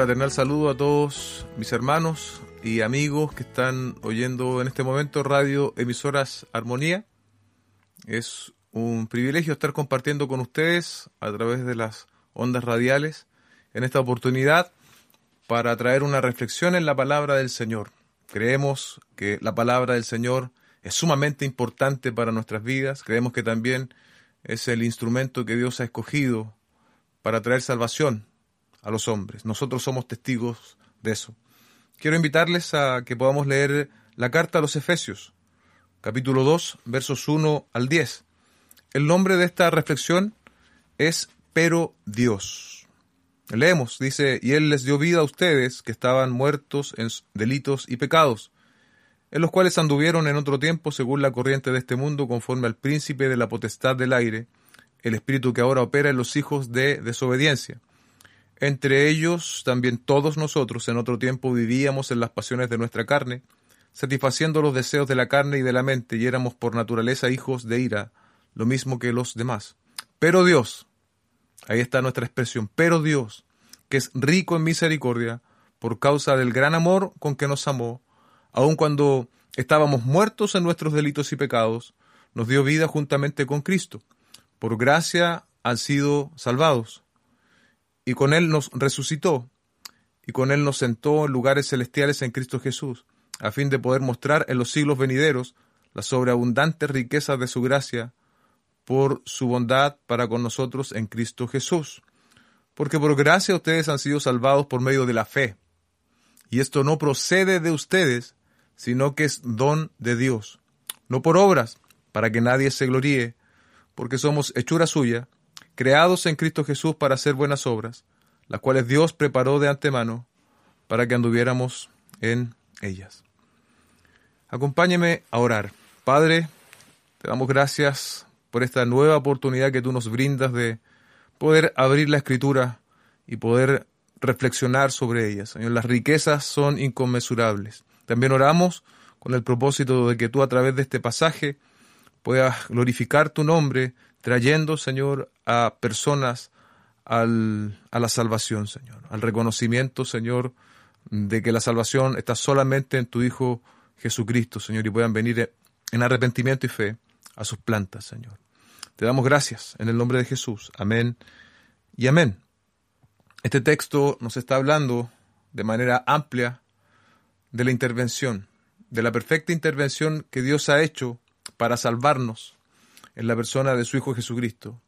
fraternal saludo a todos mis hermanos y amigos que están oyendo en este momento Radio Emisoras Armonía. Es un privilegio estar compartiendo con ustedes a través de las ondas radiales en esta oportunidad para traer una reflexión en la palabra del Señor. Creemos que la palabra del Señor es sumamente importante para nuestras vidas. Creemos que también es el instrumento que Dios ha escogido para traer salvación a los hombres. Nosotros somos testigos de eso. Quiero invitarles a que podamos leer la carta a los Efesios, capítulo 2, versos 1 al 10. El nombre de esta reflexión es Pero Dios. Leemos, dice: y Él les dio vida a ustedes que estaban muertos en delitos y pecados, en los cuales anduvieron en otro tiempo según la corriente de este mundo, conforme al príncipe de la potestad del aire, el espíritu que ahora opera en los hijos de desobediencia. Entre ellos también todos nosotros en otro tiempo vivíamos en las pasiones de nuestra carne, satisfaciendo los deseos de la carne y de la mente, y éramos por naturaleza hijos de ira, lo mismo que los demás. Pero Dios, ahí está nuestra expresión, pero Dios, que es rico en misericordia, por causa del gran amor con que nos amó, aun cuando estábamos muertos en nuestros delitos y pecados, nos dio vida juntamente con Cristo. Por gracia han sido salvados. Y con Él nos resucitó, y con Él nos sentó en lugares celestiales en Cristo Jesús, a fin de poder mostrar en los siglos venideros las sobreabundantes riquezas de su gracia, por su bondad para con nosotros en Cristo Jesús. Porque por gracia ustedes han sido salvados por medio de la fe. Y esto no procede de ustedes, sino que es don de Dios, no por obras, para que nadie se gloríe, porque somos hechura suya, creados en Cristo Jesús para hacer buenas obras, las cuales Dios preparó de antemano para que anduviéramos en ellas. Acompáñeme a orar. Padre, te damos gracias por esta nueva oportunidad que tú nos brindas de poder abrir la Escritura y poder reflexionar sobre ella. Señor, las riquezas son inconmensurables. También oramos con el propósito de que tú a través de este pasaje puedas glorificar tu nombre, trayendo, Señor, a personas a la salvación, Señor, al reconocimiento, Señor, de que la salvación está solamente en tu Hijo Jesucristo, Señor, y puedan venir en arrepentimiento y fe a sus plantas, Señor. Te damos gracias en el nombre de Jesús. Amén y amén. Este texto nos está hablando de manera amplia de la intervención, de la perfecta intervención que Dios ha hecho para salvarnos en la persona de su Hijo Jesucristo,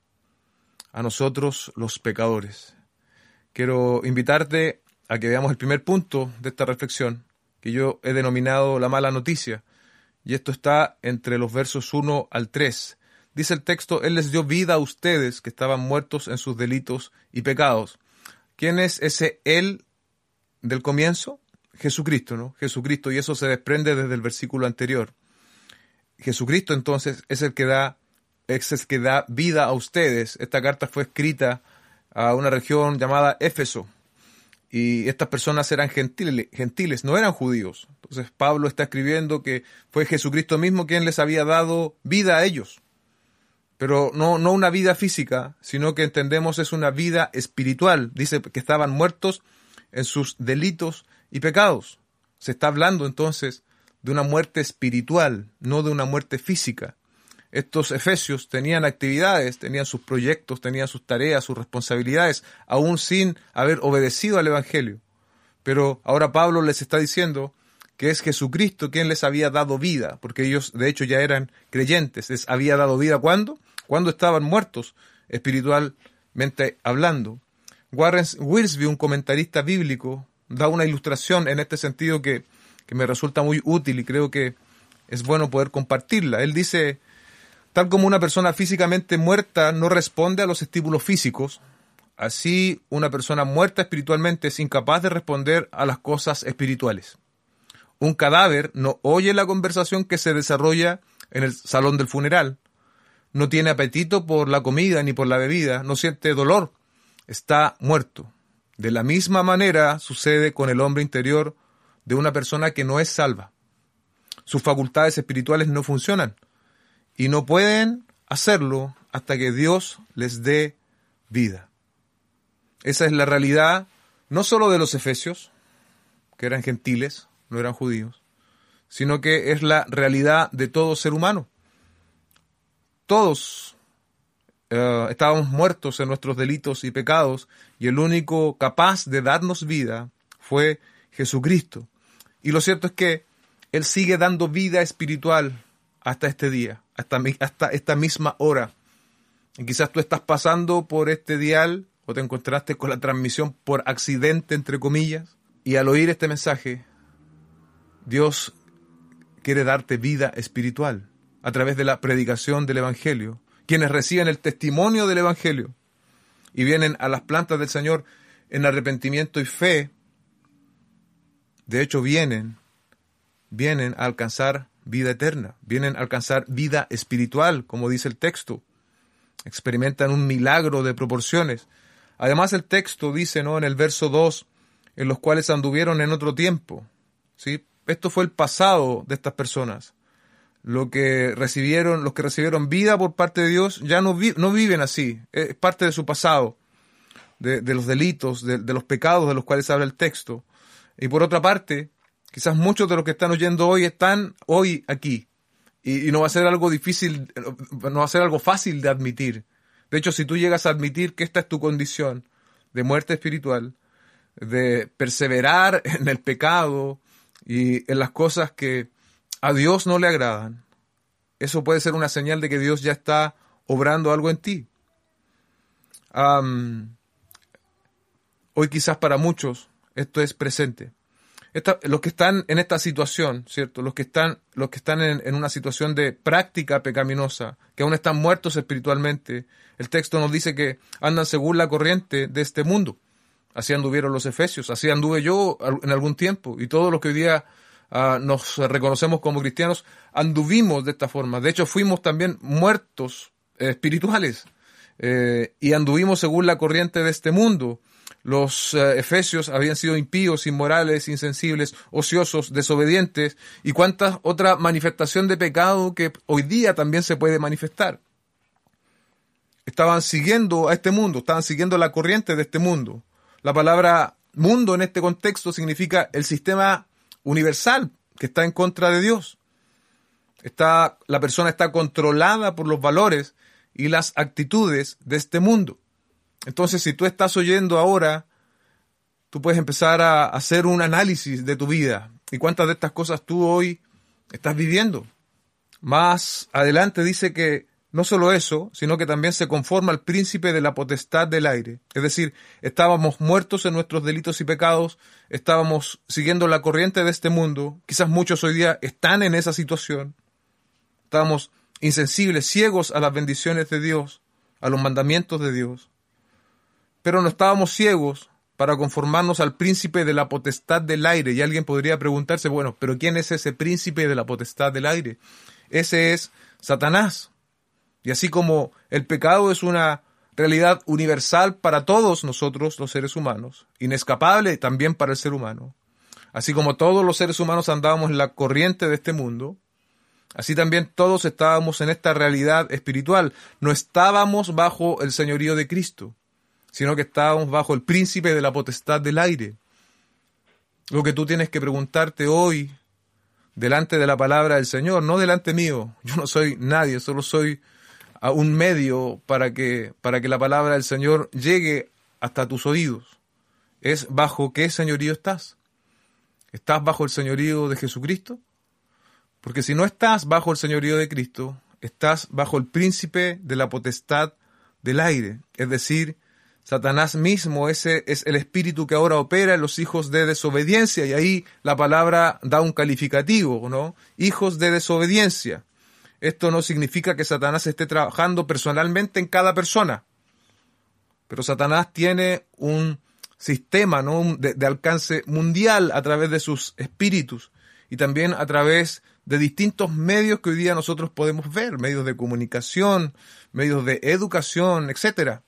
a nosotros los pecadores. Quiero invitarte a que veamos el primer punto de esta reflexión, que yo he denominado la mala noticia, y esto está entre los versos 1 al 3. Dice el texto: Él les dio vida a ustedes que estaban muertos en sus delitos y pecados. ¿Quién es ese Él del comienzo? Jesucristo, ¿no? Jesucristo, y eso se desprende desde el versículo anterior. Jesucristo entonces es el que da vida a ustedes. Esta carta fue escrita a una región llamada Éfeso, y estas personas eran gentiles, no eran judíos. Entonces Pablo está escribiendo que fue Jesucristo mismo quien les había dado vida a ellos, pero no una vida física, sino que entendemos es una vida espiritual. Dice que estaban muertos en sus delitos y pecados. Se está hablando entonces de una muerte espiritual, no de una muerte física. Estos efesios tenían actividades, tenían sus proyectos, tenían sus tareas, sus responsabilidades, aún sin haber obedecido al Evangelio. Pero ahora Pablo les está diciendo que es Jesucristo quien les había dado vida, porque ellos de hecho ya eran creyentes. Les había dado vida ¿cuándo? Cuando estaban muertos, espiritualmente hablando. Warren Wiersbe, un comentarista bíblico, da una ilustración en este sentido que me resulta muy útil y creo que es bueno poder compartirla. Él dice: tal como una persona físicamente muerta no responde a los estímulos físicos, así una persona muerta espiritualmente es incapaz de responder a las cosas espirituales. Un cadáver no oye la conversación que se desarrolla en el salón del funeral, no tiene apetito por la comida ni por la bebida, no siente dolor, está muerto. De la misma manera sucede con el hombre interior de una persona que no es salva. Sus facultades espirituales no funcionan y no pueden hacerlo hasta que Dios les dé vida. Esa es la realidad no solo de los efesios, que eran gentiles, no eran judíos, sino que es la realidad de todo ser humano. Todos estábamos muertos en nuestros delitos y pecados, y el único capaz de darnos vida fue Jesucristo. Y lo cierto es que Él sigue dando vida espiritual hasta este día, hasta esta misma hora. Y quizás tú estás pasando por este dial o te encontraste con la transmisión por accidente, entre comillas, y al oír este mensaje, Dios quiere darte vida espiritual a través de la predicación del Evangelio. Quienes reciben el testimonio del Evangelio y vienen a las plantas del Señor en arrepentimiento y fe, de hecho vienen a alcanzar vida eterna, vienen a alcanzar vida espiritual, como dice el texto. Experimentan un milagro de proporciones. Además, el texto dice, ¿no?, en el verso 2, en los cuales anduvieron en otro tiempo. ¿Sí? Esto fue el pasado de estas personas. Los que recibieron vida por parte de Dios ya no viven así. Es parte de su pasado, de los delitos, de los pecados de los cuales habla el texto. Y por otra parte, quizás muchos de los que están oyendo hoy están hoy aquí. Y no va a ser algo difícil, no va a ser algo fácil de admitir. De hecho, si tú llegas a admitir que esta es tu condición de muerte espiritual, de perseverar en el pecado y en las cosas que a Dios no le agradan, eso puede ser una señal de que Dios ya está obrando algo en ti. Hoy quizás para muchos esto es presente. Los que están en esta situación, ¿cierto? Los que están en una situación de práctica pecaminosa, que aún están muertos espiritualmente, el texto nos dice que andan según la corriente de este mundo. Así anduvieron los efesios, así anduve yo en algún tiempo, y todos los que hoy día nos reconocemos como cristianos, anduvimos de esta forma. De hecho, fuimos también muertos espirituales, y anduvimos según la corriente de este mundo. Los efesios habían sido impíos, inmorales, insensibles, ociosos, desobedientes, y cuánta otra manifestación de pecado que hoy día también se puede manifestar. Estaban siguiendo a este mundo, estaban siguiendo la corriente de este mundo. La palabra mundo en este contexto significa el sistema universal que está en contra de Dios. La persona está controlada por los valores y las actitudes de este mundo. Entonces, si tú estás oyendo ahora, tú puedes empezar a hacer un análisis de tu vida y cuántas de estas cosas tú hoy estás viviendo. Más adelante dice que no solo eso, sino que también se conforma al príncipe de la potestad del aire. Es decir, estábamos muertos en nuestros delitos y pecados, estábamos siguiendo la corriente de este mundo. Quizás muchos hoy día están en esa situación. Estábamos insensibles, ciegos a las bendiciones de Dios, a los mandamientos de Dios. Pero no estábamos ciegos para conformarnos al príncipe de la potestad del aire. Y alguien podría preguntarse, bueno, ¿pero quién es ese príncipe de la potestad del aire? Ese es Satanás. Y así como el pecado es una realidad universal para todos nosotros, los seres humanos, inescapable también para el ser humano, así como todos los seres humanos andábamos en la corriente de este mundo, así también todos estábamos en esta realidad espiritual. No estábamos bajo el señorío de Cristo, sino que estábamos bajo el príncipe de la potestad del aire. Lo que tú tienes que preguntarte hoy, delante de la palabra del Señor, no delante mío, yo no soy nadie, solo soy un medio para que la palabra del Señor llegue hasta tus oídos, es bajo qué señorío estás. ¿Estás bajo el señorío de Jesucristo? Porque si no estás bajo el señorío de Cristo, estás bajo el príncipe de la potestad del aire, es decir, Satanás mismo. Ese es el espíritu que ahora opera en los hijos de desobediencia, y ahí la palabra da un calificativo, ¿no? Hijos de desobediencia. Esto no significa que Satanás esté trabajando personalmente en cada persona, pero Satanás tiene un sistema, ¿no?, de alcance mundial a través de sus espíritus y también a través de distintos medios que hoy día nosotros podemos ver, medios de comunicación, medios de educación, etcétera.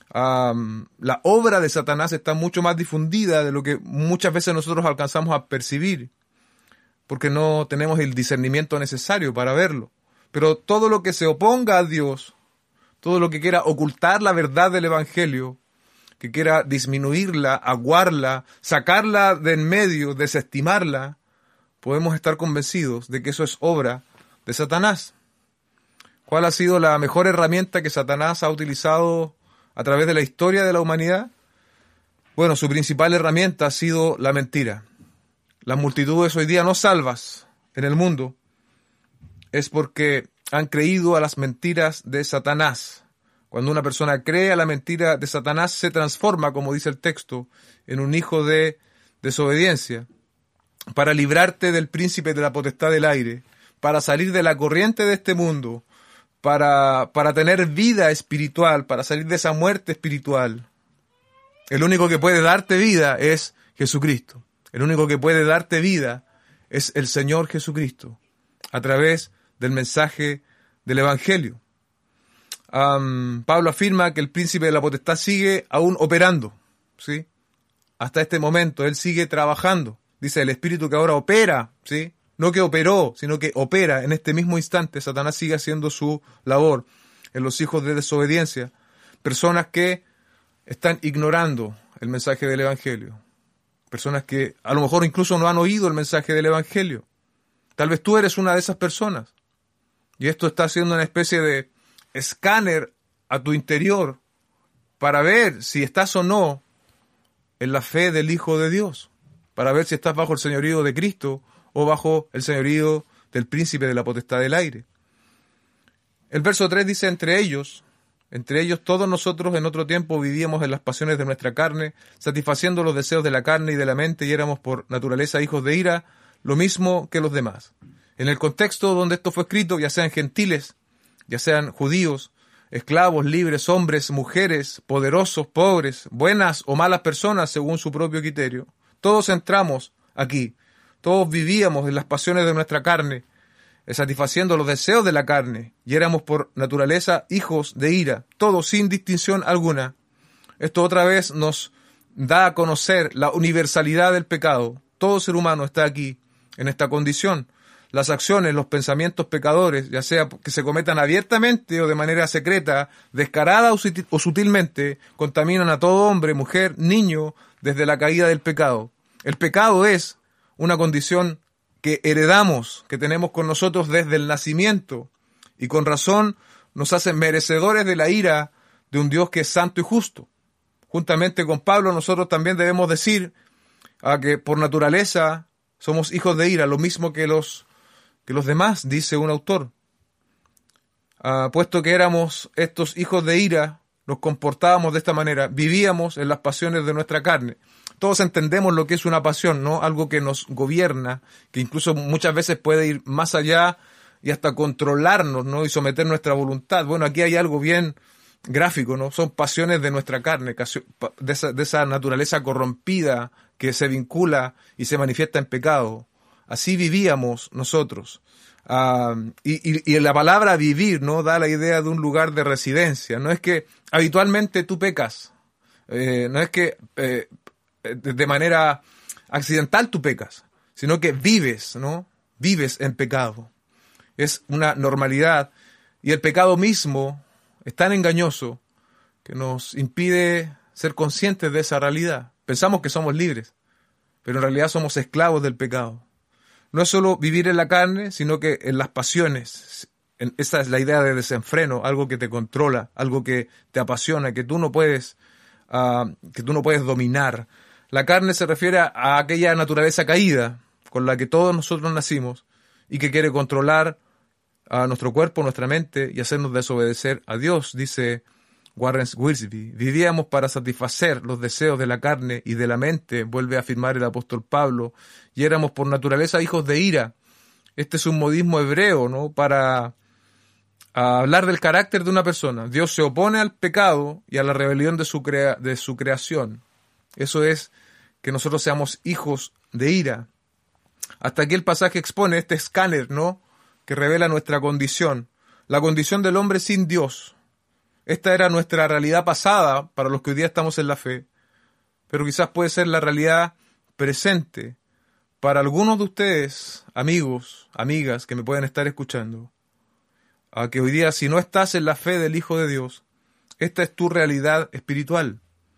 La obra de Satanás está mucho más difundida de lo que muchas veces nosotros alcanzamos a percibir, porque no tenemos el discernimiento necesario para verlo. Pero todo lo que se oponga a Dios, todo lo que quiera ocultar la verdad del Evangelio, que quiera disminuirla, aguarla, sacarla de en medio, desestimarla, podemos estar convencidos de que eso es obra de Satanás. ¿Cuál ha sido la mejor herramienta que Satanás ha utilizado a través de la historia de la humanidad? Bueno, su principal herramienta ha sido la mentira. Las multitudes hoy día no salvas en el mundo es porque han creído a las mentiras de Satanás. Cuando una persona cree a la mentira de Satanás, se transforma, como dice el texto, en un hijo de desobediencia. Para librarte del príncipe de la potestad del aire, para salir de la corriente de este mundo, para tener vida espiritual, para salir de esa muerte espiritual. El único que puede darte vida es Jesucristo. El único que puede darte vida es el Señor Jesucristo, a través del mensaje del Evangelio. Pablo afirma que el príncipe de la potestad sigue aún operando, ¿sí? Hasta este momento, él sigue trabajando. Dice el Espíritu que ahora opera, ¿sí? No que operó, sino que opera en este mismo instante. Satanás sigue haciendo su labor en los hijos de desobediencia. Personas que están ignorando el mensaje del Evangelio. Personas que a lo mejor incluso no han oído el mensaje del Evangelio. Tal vez tú eres una de esas personas. Y esto está haciendo una especie de escáner a tu interior para ver si estás o no en la fe del Hijo de Dios. Para ver si estás bajo el señorío de Cristo o bajo el señorío del príncipe de la potestad del aire. El verso 3 dice, entre ellos todos nosotros en otro tiempo vivíamos en las pasiones de nuestra carne, satisfaciendo los deseos de la carne y de la mente, y éramos por naturaleza hijos de ira, lo mismo que los demás. En el contexto donde esto fue escrito, ya sean gentiles, ya sean judíos, esclavos, libres, hombres, mujeres, poderosos, pobres, buenas o malas personas según su propio criterio, todos entramos aquí, todos vivíamos en las pasiones de nuestra carne, satisfaciendo los deseos de la carne, y éramos por naturaleza hijos de ira, todos sin distinción alguna. Esto otra vez nos da a conocer la universalidad del pecado. Todo ser humano está aquí, en esta condición. Las acciones, los pensamientos pecadores, ya sea que se cometan abiertamente o de manera secreta, descarada o sutilmente, contaminan a todo hombre, mujer, niño, desde la caída del pecado. El pecado es una condición que heredamos, que tenemos con nosotros desde el nacimiento, y con razón nos hace merecedores de la ira de un Dios que es santo y justo. Juntamente con Pablo, nosotros también debemos decir que por naturaleza somos hijos de ira, lo mismo que los demás, dice un autor. Puesto que éramos estos hijos de ira, nos comportábamos de esta manera, vivíamos en las pasiones de nuestra carne. Todos entendemos lo que es una pasión, ¿no? Algo que nos gobierna, que incluso muchas veces puede ir más allá y hasta controlarnos, ¿no? Y someter nuestra voluntad. Bueno, aquí hay algo bien gráfico, ¿no? Son pasiones de nuestra carne, de esa naturaleza corrompida que se vincula y se manifiesta en pecado. Así vivíamos nosotros. Y la palabra vivir, ¿no? Da la idea de un lugar de residencia. No es que habitualmente tú pecas. No es que de manera accidental tú pecas, sino que vives, ¿no? Vives en pecado. Es una normalidad. Y el pecado mismo es tan engañoso que nos impide ser conscientes de esa realidad. Pensamos que somos libres, pero en realidad somos esclavos del pecado. No es solo vivir en la carne, sino que en las pasiones. Esa es la idea de desenfreno, algo que te controla, algo que te apasiona, que tú no puedes dominar. La carne se refiere a aquella naturaleza caída con la que todos nosotros nacimos y que quiere controlar a nuestro cuerpo, nuestra mente y hacernos desobedecer a Dios, dice Warren Wiersbe. Vivíamos para satisfacer los deseos de la carne y de la mente, vuelve a afirmar el apóstol Pablo, y éramos por naturaleza hijos de ira. Este es un modismo hebreo, ¿no? Para hablar del carácter de una persona. Dios se opone al pecado y a la rebelión de su creación. Eso es que nosotros seamos hijos de ira. Hasta aquí el pasaje expone este escáner, ¿no? Que revela nuestra condición. La condición del hombre sin Dios. Esta era nuestra realidad pasada para los que hoy día estamos en la fe. Pero quizás puede ser la realidad presente para algunos de ustedes, amigos, amigas, que me pueden estar escuchando. Que hoy día, si no estás en la fe del Hijo de Dios, esta es tu realidad espiritual.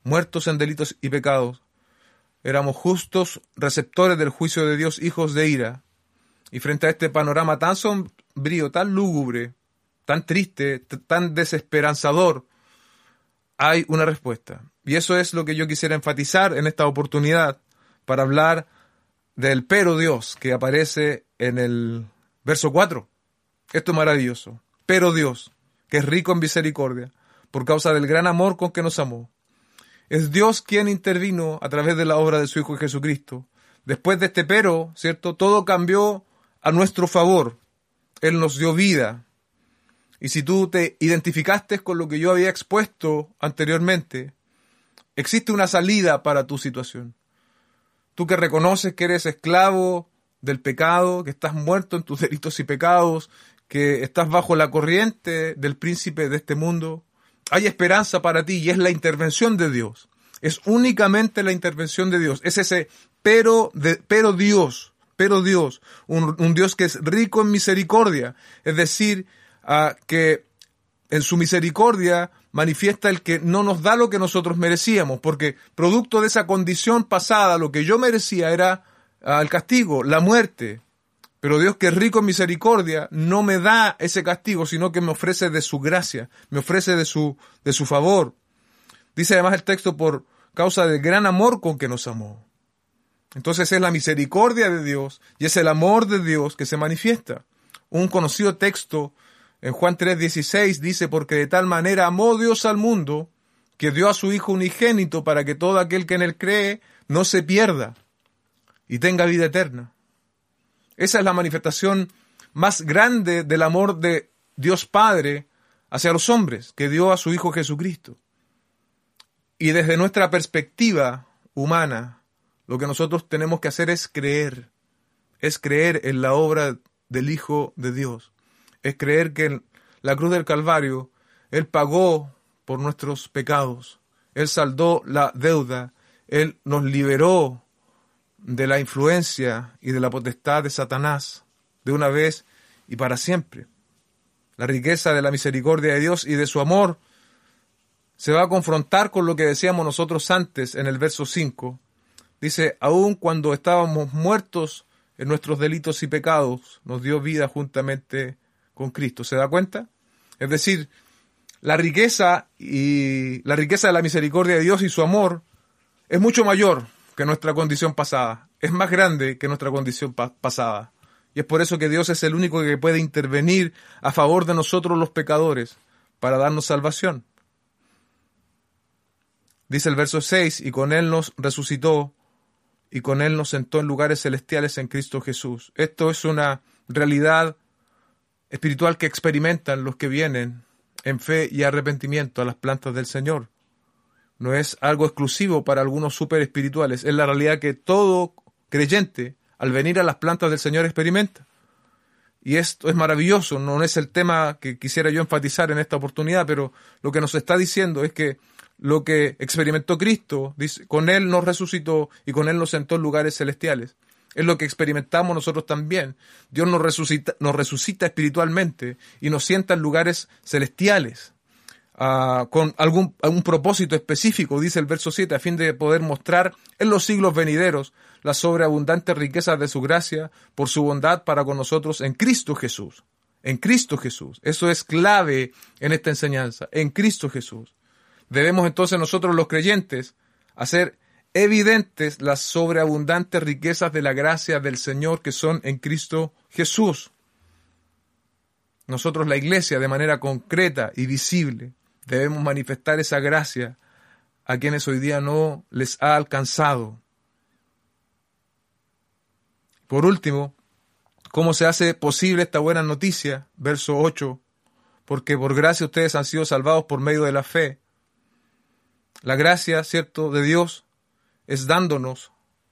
muertos en delitos y pecados, éramos justos receptores del juicio de Dios, hijos de ira. Y frente a este panorama tan sombrío, tan lúgubre, tan triste, tan desesperanzador, hay una respuesta. Y eso es lo que yo quisiera enfatizar en esta oportunidad para hablar del pero Dios que aparece en el verso 4. Esto es maravilloso. Pero Dios, que es rico en misericordia, por causa del gran amor con que nos amó. Es Dios quien intervino a través de la obra de su Hijo Jesucristo. Después de este pero, ¿cierto? Todo cambió a nuestro favor. Él nos dio vida. Y si tú te identificaste con lo que yo había expuesto anteriormente, existe una salida para tu situación. Tú que reconoces que eres esclavo del pecado, que estás muerto en tus delitos y pecados, que estás bajo la corriente del príncipe de este mundo, hay esperanza para ti y es la intervención de Dios. Es únicamente la intervención de Dios. Es ese pero Dios, un Dios que es rico en misericordia. Es decir, que en su misericordia manifiesta el que no nos da lo que nosotros merecíamos, porque producto de esa condición pasada, lo que yo merecía era el castigo, la muerte. Pero Dios, que es rico en misericordia, no me da ese castigo, sino que me ofrece de su gracia, me ofrece de su favor. Dice además el texto, por causa del gran amor con que nos amó. Entonces es la misericordia de Dios y es el amor de Dios que se manifiesta. Un conocido texto en Juan 3:16 dice, porque de tal manera amó Dios al mundo, que dio a su Hijo unigénito para que todo aquel que en él cree no se pierda y tenga vida eterna. Esa es la manifestación más grande del amor de Dios Padre hacia los hombres, que dio a su Hijo Jesucristo. Y desde nuestra perspectiva humana, lo que nosotros tenemos que hacer es creer en la obra del Hijo de Dios. Es creer que en la cruz del Calvario Él pagó por nuestros pecados. Él saldó la deuda. Él nos liberó de la influencia y de la potestad de Satanás de una vez y para siempre. La riqueza de la misericordia de Dios y de su amor se va a confrontar con lo que decíamos nosotros antes en el verso 5. Dice, aun cuando estábamos muertos en nuestros delitos y pecados, nos dio vida juntamente con Cristo. ¿Se da cuenta? Es decir, la riqueza de la misericordia de Dios y su amor es mucho mayor que nuestra condición pasada. Es más grande que nuestra condición pasada. Y es por eso que Dios es el único que puede intervenir a favor de nosotros los pecadores para darnos salvación. Dice el verso 6, y con Él nos resucitó y con Él nos sentó en lugares celestiales en Cristo Jesús. Esto es una realidad espiritual que experimentan los que vienen en fe y arrepentimiento a las plantas del Señor. No es algo exclusivo para algunos súper espirituales. Es la realidad que todo creyente, al venir a las plantas del Señor, experimenta. Y esto es maravilloso. No es el tema que quisiera yo enfatizar en esta oportunidad, pero lo que nos está diciendo es que lo que experimentó Cristo, dice, con Él nos resucitó y con Él nos sentó en lugares celestiales. Es lo que experimentamos nosotros también. Dios nos resucita espiritualmente y nos sienta en lugares celestiales. Con algún propósito específico, dice el verso 7, a fin de poder mostrar en los siglos venideros las sobreabundantes riquezas de su gracia por su bondad para con nosotros en Cristo Jesús. En Cristo Jesús. Eso es clave en esta enseñanza. En Cristo Jesús. Debemos entonces nosotros los creyentes hacer evidentes las sobreabundantes riquezas de la gracia del Señor que son en Cristo Jesús. Nosotros, la Iglesia, de manera concreta y visible, debemos manifestar esa gracia a quienes hoy día no les ha alcanzado. Por último, ¿cómo se hace posible esta buena noticia? Verso 8, porque por gracia ustedes han sido salvados por medio de la fe. La gracia, ¿cierto?, de Dios es dándonos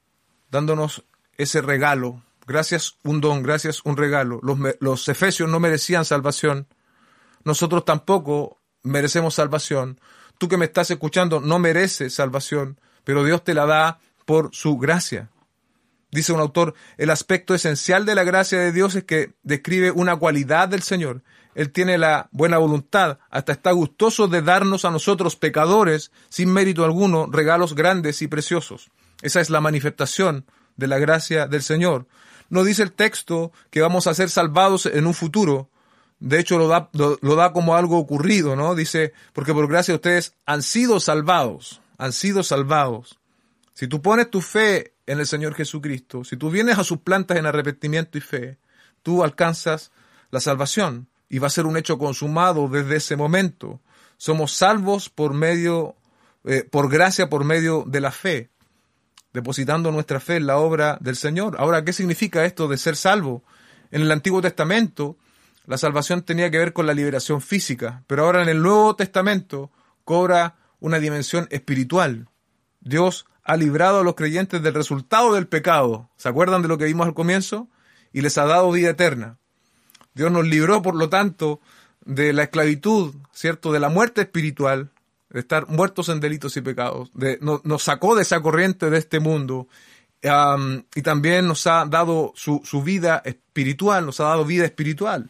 ese regalo. Gracias un don, gracias un regalo. Los efesios no merecían salvación. Nosotros tampoco merecemos salvación. Tú que me estás escuchando no mereces salvación, pero Dios te la da por su gracia. Dice un autor, el aspecto esencial de la gracia de Dios es que describe una cualidad del Señor. Él tiene la buena voluntad, hasta está gustoso de darnos a nosotros pecadores, sin mérito alguno, regalos grandes y preciosos. Esa es la manifestación de la gracia del Señor. No dice el texto que vamos a ser salvados en un futuro. De hecho, lo da como algo ocurrido, ¿no? Dice, porque por gracia ustedes han sido salvados. Han sido salvados. Si tú pones tu fe en el Señor Jesucristo, si tú vienes a sus plantas en arrepentimiento y fe, tú alcanzas la salvación y va a ser un hecho consumado desde ese momento. Somos salvos por gracia por medio de la fe, depositando nuestra fe en la obra del Señor. Ahora, ¿qué significa esto de ser salvo? En el Antiguo Testamento, la salvación tenía que ver con la liberación física, pero ahora en el Nuevo Testamento cobra una dimensión espiritual. Dios ha librado a los creyentes del resultado del pecado. ¿Se acuerdan de lo que vimos al comienzo? Y les ha dado vida eterna. Dios nos libró, por lo tanto, de la esclavitud, ¿cierto? De la muerte espiritual, de estar muertos en delitos y pecados. Nos sacó de esa corriente de este mundo. Y también nos ha dado su vida espiritual, nos ha dado vida espiritual.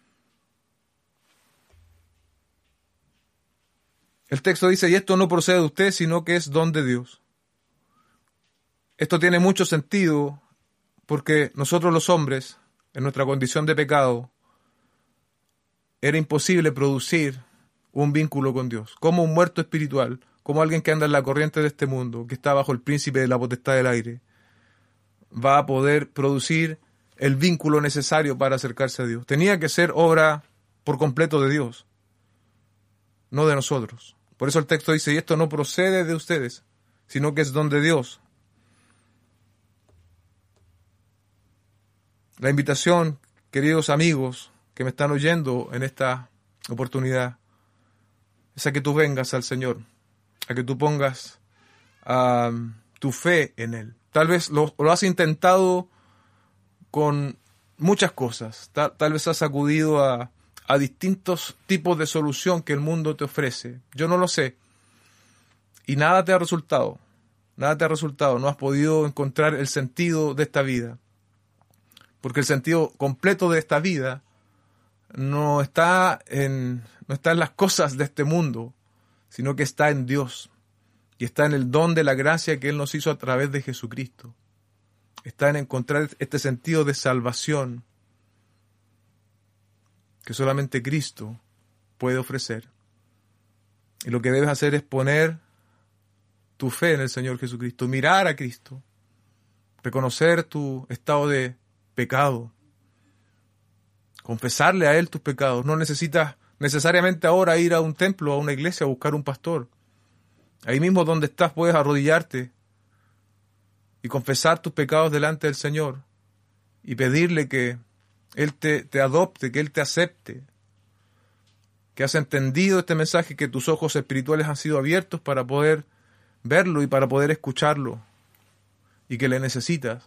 El texto dice, y esto no procede de usted, sino que es don de Dios. Esto tiene mucho sentido porque nosotros los hombres, en nuestra condición de pecado, era imposible producir un vínculo con Dios. Como un muerto espiritual, como alguien que anda en la corriente de este mundo, que está bajo el príncipe de la potestad del aire, va a poder producir el vínculo necesario para acercarse a Dios. Tenía que ser obra por completo de Dios, no de nosotros. Por eso el texto dice, y esto no procede de ustedes, sino que es don de Dios. La invitación, queridos amigos que me están oyendo en esta oportunidad, es a que tú vengas al Señor, a que tú pongas tu fe en Él. Tal vez lo has intentado con muchas cosas, tal vez has acudido a distintos tipos de solución que el mundo te ofrece. Yo no lo sé. Y nada te ha resultado. Nada te ha resultado. No has podido encontrar el sentido de esta vida. Porque el sentido completo de esta vida no está en las cosas de este mundo, sino que está en Dios. Y está en el don de la gracia que Él nos hizo a través de Jesucristo. Está en encontrar este sentido de salvación que solamente Cristo puede ofrecer. Y lo que debes hacer es poner tu fe en el Señor Jesucristo, mirar a Cristo, reconocer tu estado de pecado, confesarle a Él tus pecados. No necesitas necesariamente ahora ir a un templo, a una iglesia, a buscar un pastor. Ahí mismo donde estás puedes arrodillarte y confesar tus pecados delante del Señor y pedirle que Él te adopte, que Él te acepte, que has entendido este mensaje, que tus ojos espirituales han sido abiertos para poder verlo y para poder escucharlo, y que le necesitas.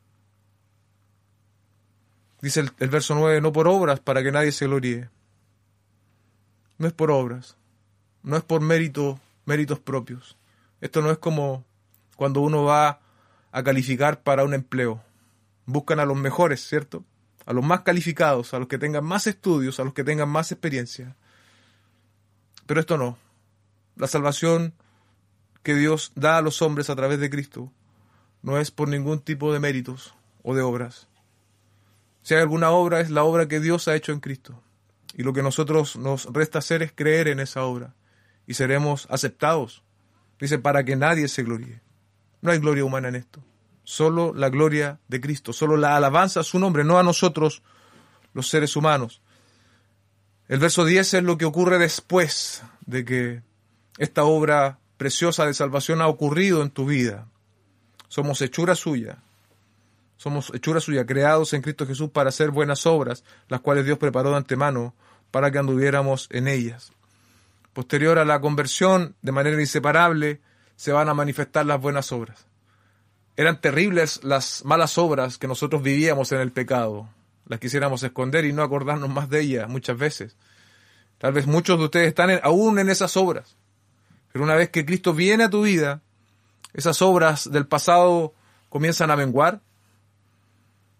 Dice el verso 9, no por obras para que nadie se gloríe. No es por obras, no es por méritos propios. Esto no es como cuando uno va a calificar para un empleo. Buscan a los mejores, ¿cierto? A los más calificados, a los que tengan más estudios, a los que tengan más experiencia. Pero esto no. La salvación que Dios da a los hombres a través de Cristo no es por ningún tipo de méritos o de obras. Si hay alguna obra, es la obra que Dios ha hecho en Cristo. Y lo que nosotros nos resta hacer es creer en esa obra. Y seremos aceptados. Dice, para que nadie se gloríe. No hay gloria humana en esto. Solo la gloria de Cristo. Solo la alabanza a su nombre, no a nosotros, los seres humanos. El verso 10 es lo que ocurre después de que esta obra preciosa de salvación ha ocurrido en tu vida. Somos hechura suya. Somos hechura suya, creados en Cristo Jesús para hacer buenas obras, las cuales Dios preparó de antemano para que anduviéramos en ellas. Posterior a la conversión, de manera inseparable, se van a manifestar las buenas obras. Eran terribles las malas obras que nosotros vivíamos en el pecado. Las quisiéramos esconder y no acordarnos más de ellas muchas veces. Tal vez muchos de ustedes están aún en esas obras. Pero una vez que Cristo viene a tu vida, esas obras del pasado comienzan a menguar,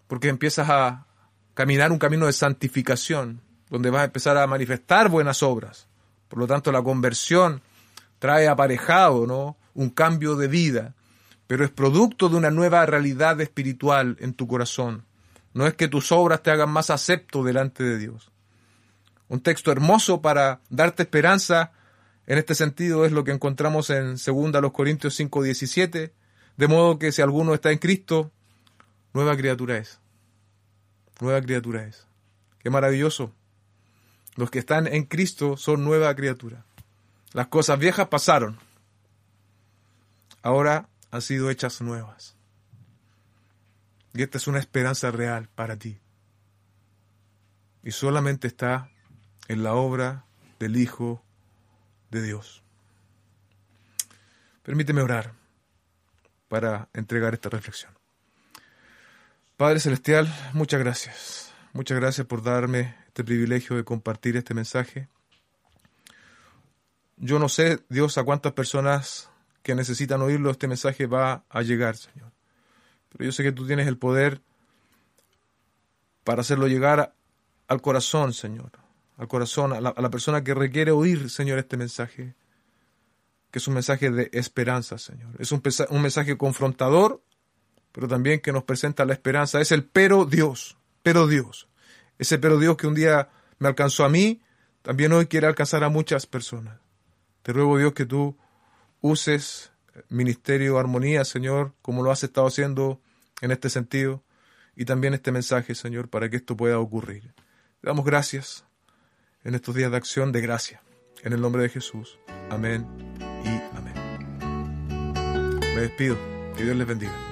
porque empiezas a caminar un camino de santificación, donde vas a empezar a manifestar buenas obras. Por lo tanto, la conversión trae aparejado, ¿no?, un cambio de vida, pero es producto de una nueva realidad espiritual en tu corazón. No es que tus obras te hagan más acepto delante de Dios. Un texto hermoso para darte esperanza en este sentido es lo que encontramos en 2 Corintios 5:17, de modo que si alguno está en Cristo, nueva criatura es. Nueva criatura es. Qué maravilloso. Los que están en Cristo son nueva criatura. Las cosas viejas pasaron. Ahora han sido hechas nuevas. Y esta es una esperanza real para ti. Y solamente está en la obra del Hijo de Dios. Permíteme orar para entregar esta reflexión. Padre Celestial, muchas gracias. Muchas gracias por darme este privilegio de compartir este mensaje. Yo no sé, Dios, a cuántas personas que necesitan oírlo este mensaje va a llegar, Señor. Pero yo sé que tú tienes el poder para hacerlo llegar al corazón, Señor. Al corazón, a la persona que requiere oír, Señor, este mensaje. Que es un mensaje de esperanza, Señor. Es un mensaje confrontador, pero también que nos presenta la esperanza. Es el pero Dios. Ese pero Dios que un día me alcanzó a mí, también hoy quiere alcanzar a muchas personas. Te ruego, Dios, que tú uses Ministerio Armonía, Señor, como lo has estado haciendo en este sentido, y también este mensaje, Señor, para que esto pueda ocurrir. Te damos gracias en estos días de acción de gracia. En el nombre de Jesús. Amén y amén. Me despido. Que Dios les bendiga.